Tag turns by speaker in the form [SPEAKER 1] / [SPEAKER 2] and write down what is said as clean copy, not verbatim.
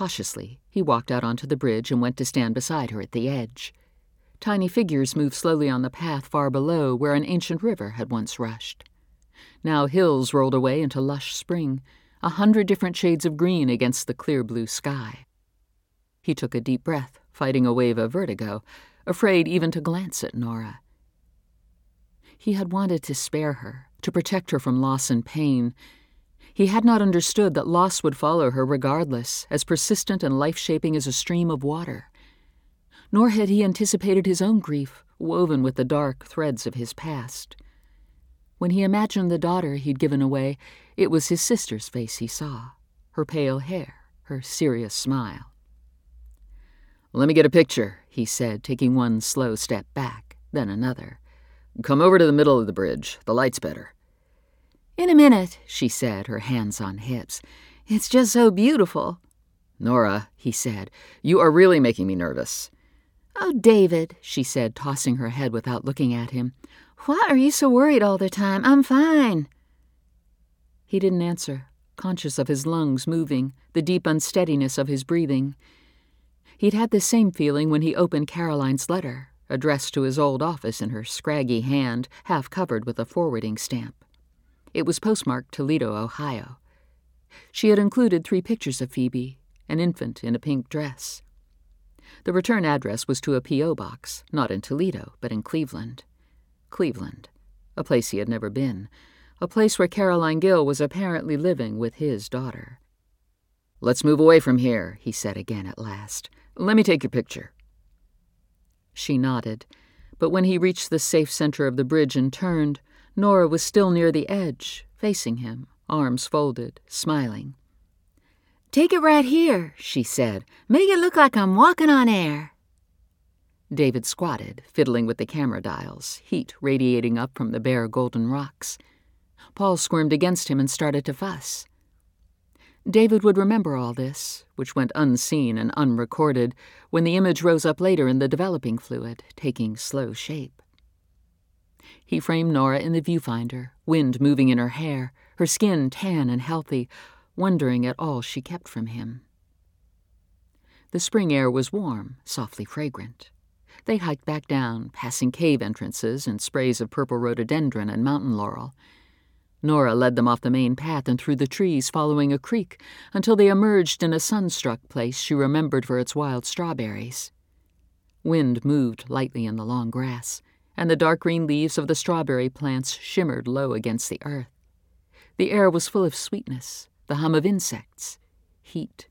[SPEAKER 1] Cautiously, he walked out onto the bridge and went to stand beside her at the edge. Tiny figures moved slowly on the path far below where an ancient river had once rushed. Now hills rolled away into lush spring, 100 different shades of green against the clear blue sky. He took a deep breath, fighting a wave of vertigo, afraid even to glance at Nora. He had wanted to spare her, to protect her from loss and pain. He had not understood that loss would follow her regardless, as persistent and life-shaping as a stream of water. Nor had he anticipated his own grief, woven with the dark threads of his past. When he imagined the daughter he'd given away, it was his sister's face he saw, her pale hair, her serious smile. "Let me get a picture," he said, taking one slow step back, then another. "Come over to the middle of the bridge. The light's better."
[SPEAKER 2] "In a minute," she said, her hands on hips. "It's just so beautiful."
[SPEAKER 1] "Nora," he said, "you are really making me nervous."
[SPEAKER 2] "Oh, David," she said, tossing her head without looking at him. "Why are you so worried all the time? I'm fine." He didn't answer, conscious of his lungs moving, the deep unsteadiness of his breathing. He'd had the same feeling when he opened Caroline's letter, addressed to his old office in her scraggy hand, half covered with a forwarding stamp. It was postmarked Toledo, Ohio. She had included 3 pictures of Phoebe, an infant in a pink dress. The return address was to a P.O. box, not in Toledo, but in Cleveland. Cleveland, a place he had never been, a place where Caroline Gill was apparently living with his daughter.
[SPEAKER 1] "Let's move away from here," he said again at last. "Let me take your picture." She nodded, but when he reached the safe center of the bridge and turned, Nora was still near the edge, facing him, arms folded, smiling.
[SPEAKER 2] "Take it right here," she said. "Make it look like I'm walking on air."
[SPEAKER 1] David squatted, fiddling with the camera dials, heat radiating up from the bare golden rocks. Paul squirmed against him and started to fuss. David would remember all this, which went unseen and unrecorded, when the image rose up later in the developing fluid, taking slow shape. He framed Nora in the viewfinder, wind moving in her hair, her skin tan and healthy, wondering at all she kept from him. The spring air was warm, softly fragrant. They hiked back down, passing cave entrances and sprays of purple rhododendron and mountain laurel. Nora led them off the main path and through the trees, following a creek, until they emerged in a sun-struck place she remembered for its wild strawberries. Wind moved lightly in the long grass, and the dark green leaves of the strawberry plants shimmered low against the earth. The air was full of sweetness, the hum of insects, heat,